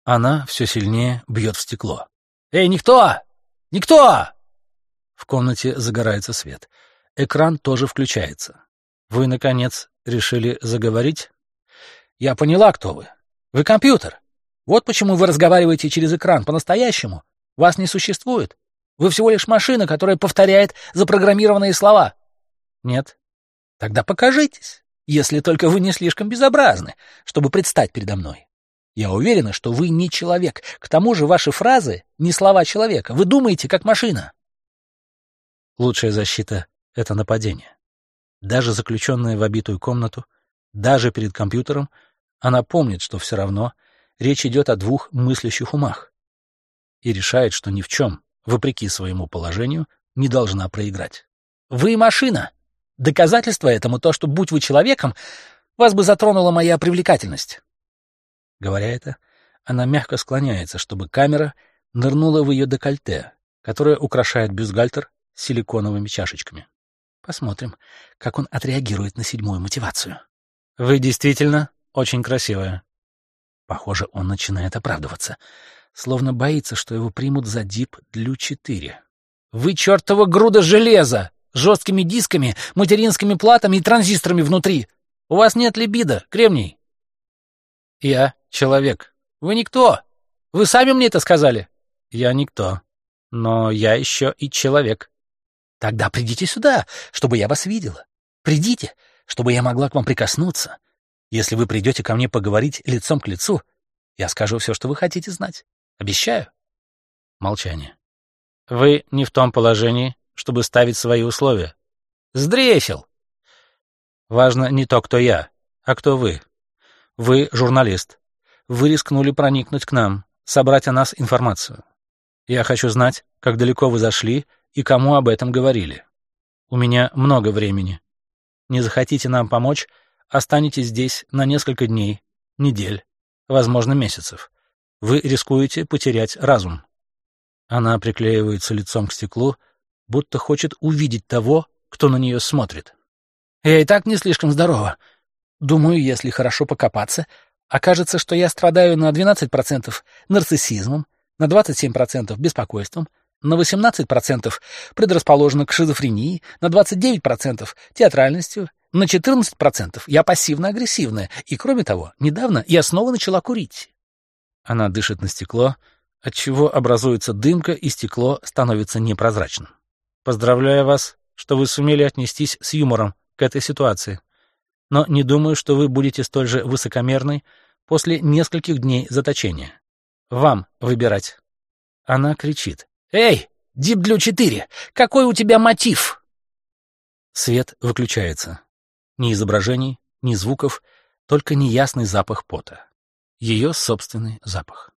Она все сильнее бьет в стекло. «Эй, никто! Никто!» В комнате загорается свет. Экран тоже включается. Вы, наконец, решили заговорить? Я поняла, кто вы. Вы компьютер. Вот почему вы разговариваете через экран по-настоящему. Вас не существует. Вы всего лишь машина, которая повторяет запрограммированные слова. Нет? Тогда покажитесь, если только вы не слишком безобразны, чтобы предстать передо мной. Я уверена, что вы не человек. К тому же ваши фразы не слова человека. Вы думаете, как машина. Лучшая защита — это нападение. Даже заключенная в обитую комнату, даже перед компьютером, она помнит, что все равно речь идет о двух мыслящих умах. И решает, что ни в чем, вопреки своему положению, не должна проиграть. Вы машина. Доказательство этому то, что, будь вы человеком, вас бы затронула моя привлекательность. Говоря это, она мягко склоняется, чтобы камера нырнула в ее декольте, которое украшает бюстгальтер с силиконовыми чашечками. Посмотрим, как он отреагирует на 7-ю мотивацию. Вы действительно очень красивая. Похоже, он начинает оправдываться, словно боится, что его примут за Deep Blue 4. Вы чертова груда железа! С жесткими дисками, материнскими платами и транзисторами внутри. У вас нет либидо, кремний. Я человек. Вы никто. Вы сами мне это сказали. Я никто. Но я еще и человек. Тогда придите сюда, чтобы я вас видела. Придите, чтобы я могла к вам прикоснуться. Если вы придете ко мне поговорить лицом к лицу, я скажу все, что вы хотите знать. Обещаю. Молчание. Вы не в том положении, чтобы ставить свои условия. Сдресил! Важно не то, кто я, а кто вы. Вы журналист. Вы рискнули проникнуть к нам, собрать о нас информацию. Я хочу знать, как далеко вы зашли и кому об этом говорили. У меня много времени. Не захотите нам помочь, останетесь здесь на несколько дней, недель, возможно, месяцев. Вы рискуете потерять разум. Она приклеивается лицом к стеклу, будто хочет увидеть того, кто на нее смотрит. Я и так не слишком здорова. Думаю, если хорошо покопаться, окажется, что я страдаю на 12% нарциссизмом, на 27% беспокойством, на 18% предрасположена к шизофрении, на 29% театральностью, на 14% я пассивно-агрессивная, и, кроме того, недавно я снова начала курить. Она дышит на стекло, отчего образуется дымка, и стекло становится непрозрачным. Поздравляю вас, что вы сумели отнестись с юмором к этой ситуации. Но не думаю, что вы будете столь же высокомерной после нескольких дней заточения. Вам выбирать. Она кричит. «Эй, Deep Blue 4, какой у тебя мотив?» Свет выключается. Ни изображений, ни звуков, только неясный запах пота. Ее собственный запах.